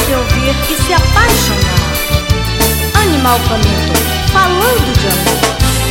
de ouvir e se apaixonar. Animal Faminto, falando de amor.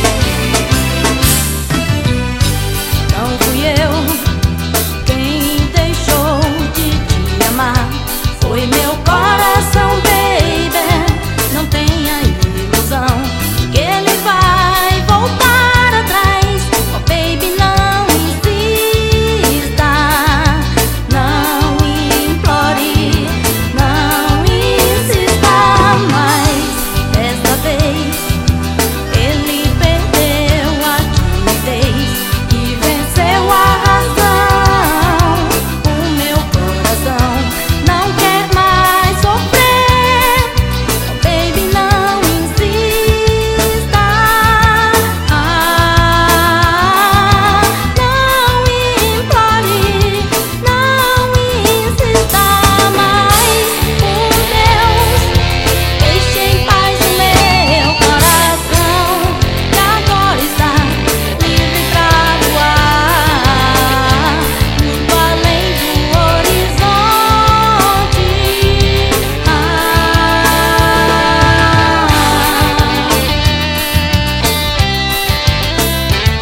Não fui eu quem deixou de te amar, foi meu coração, baby. Não tenha ilusão que ele vai voltar atrás. Oh, baby, não insista, não implore, não insista mais. Desta vez ele perdeu a timidez e venceu a razão. O meu coração não quer mais sofrer. Oh, baby, não insista, não implore, não insista mais. Por Deus, deixe em paz o meu coração, que agora está livre pra voar muito além do horizonte.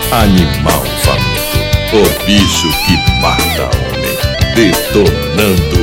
Animal Faminto, o bicho que mata homem, detonando